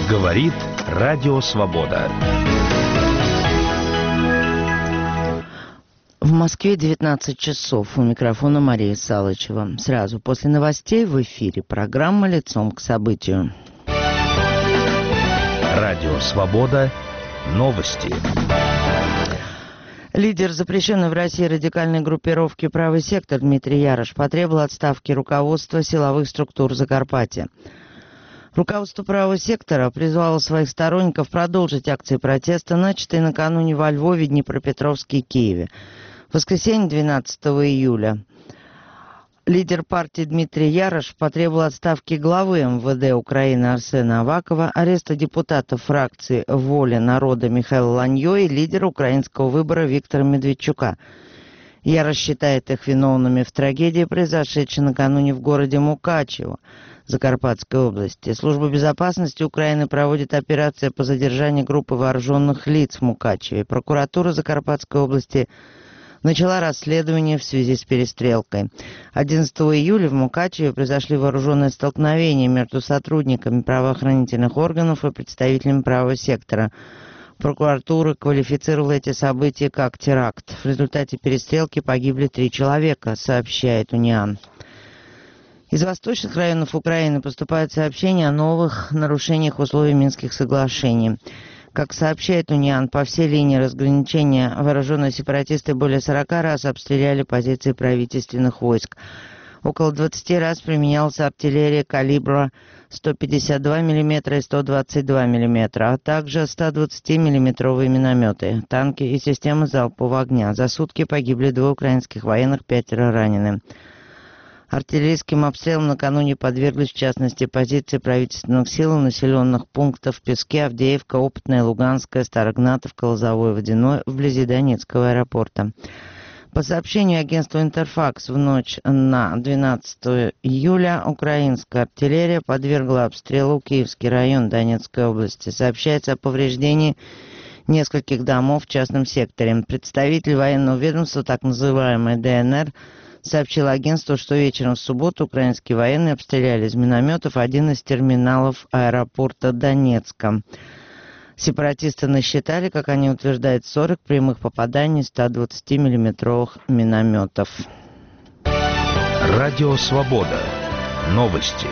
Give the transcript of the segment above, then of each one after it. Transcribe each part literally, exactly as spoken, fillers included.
Говорит Радио Свобода. В Москве девятнадцать часов. У микрофона Мария Салычева. Сразу после новостей в эфире программа «Лицом к событию». Радио Свобода. Новости. Лидер запрещенной в России радикальной группировки «Правый сектор» Дмитрий Ярош потребовал отставки руководства силовых структур Закарпатья. Руководство правого сектора призвало своих сторонников продолжить акции протеста, начатые накануне во Львове, Днепропетровске и Киеве. В воскресенье двенадцатого июля лидер партии Дмитрий Ярош потребовал отставки главы эм вэ дэ Украины Арсена Авакова, ареста депутата фракции «Воля народа» Михаила Ланьо и лидера украинского выбора Виктора Медведчука. Ярош считает их виновными в трагедии, произошедшей накануне в городе Мукачево Закарпатской области. Служба безопасности Украины проводит операцию по задержанию группы вооруженных лиц в Мукачеве. Прокуратура Закарпатской области начала расследование в связи с перестрелкой. одиннадцатого июля в Мукачеве произошли вооруженные столкновения между сотрудниками правоохранительных органов и представителями правого сектора. Прокуратура квалифицировала эти события как теракт. В результате перестрелки погибли три человека, сообщает Униан. Из восточных районов Украины поступают сообщения о новых нарушениях условий Минских соглашений. Как сообщает Униан, по всей линии разграничения вооруженные сепаратисты более сорока раз обстреляли позиции правительственных войск. Около двадцати раз применялась артиллерия калибра сто пятьдесят два миллиметра и сто двадцать два миллиметра, а также сто двадцатимиллиметровые минометы, танки и системы залпового огня. За сутки погибли двое украинских военных, пятеро ранены. Артиллерийским обстрелом накануне подверглись, в частности, позиции правительственных сил и населенных пунктов Песке, Авдеевка, Опытная, Луганская, Старогнатовка, Лозовое, Водяное, вблизи Донецкого аэропорта. По сообщению агентства «Интерфакс», в ночь на двенадцатого июля украинская артиллерия подвергла обстрелу Киевский район Донецкой области. Сообщается о повреждении нескольких домов в частном секторе. Представитель военного ведомства, так называемой дэ эн эр, сообщил агентству, что вечером в субботу украинские военные обстреляли из минометов один из терминалов аэропорта Донецка. Сепаратисты насчитали, как они утверждают, сорок прямых попаданий ста двадцатимиллиметровых минометов. Радио Свобода. Новости.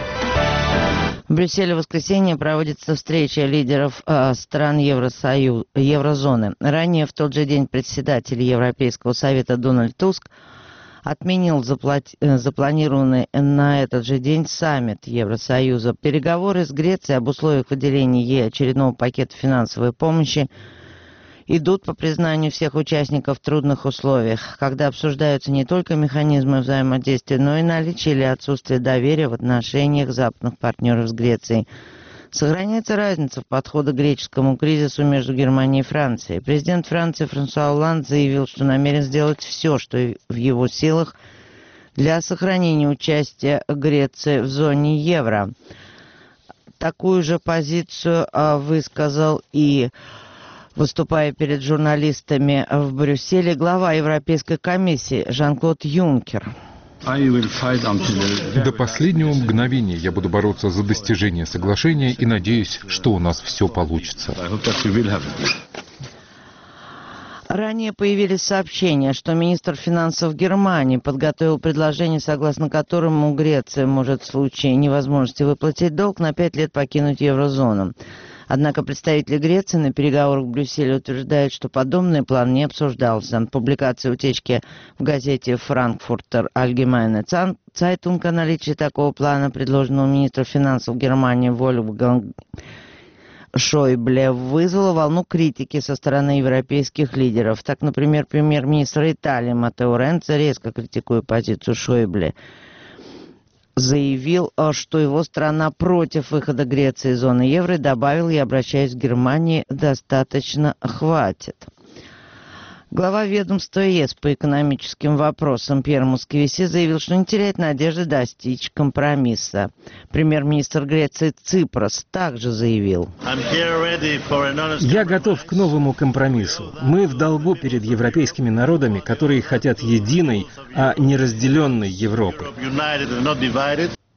В Брюсселе в воскресенье проводится встреча лидеров э, стран Евросоюза, еврозоны. Ранее в тот же день председатель Европейского совета Дональд Туск отменил заплати... запланированный на этот же день саммит Евросоюза. Переговоры с Грецией об условиях выделения ей очередного пакета финансовой помощи идут, по признанию всех участников, в трудных условиях, когда обсуждаются не только механизмы взаимодействия, но и наличие или отсутствие доверия в отношениях западных партнеров с Грецией. Сохраняется разница в подходе к греческому кризису между Германией и Францией. Президент Франции Франсуа Олланд заявил, что намерен сделать все, что в его силах, для сохранения участия Греции в зоне евро. Такую же позицию высказал и, выступая перед журналистами в Брюсселе, глава Европейской комиссии Жан-Клод Юнкер. До последнего мгновения я буду бороться за достижение соглашения и надеюсь, что у нас все получится. Ранее появились сообщения, что министр финансов Германии подготовил предложение, согласно которому Греция может в случае невозможности выплатить долг на пять лет покинуть еврозону. Однако представители Греции на переговорах в Брюсселе утверждают, что подобный план не обсуждался. Публикация утечки в газете «Франкфуртер Allgemeine Zeitung» о наличии такого плана, предложенного министром финансов Германии Вольфгангом Шойбле, вызвала волну критики со стороны европейских лидеров. Так, например, премьер-министр Италии Маттео Ренци, резко критикуя позицию Шойбле, заявил, что его страна против выхода Греции из зоны евро, и добавил: «Я обращаюсь к Германии, достаточно хватит». Глава ведомства ЕС по экономическим вопросам Пьер Московиси заявил, что не теряет надежды достичь компромисса. Премьер-министр Греции Ципрос также заявил: «Я готов к новому компромиссу. Мы в долгу перед европейскими народами, которые хотят единой, а не разделенной Европы».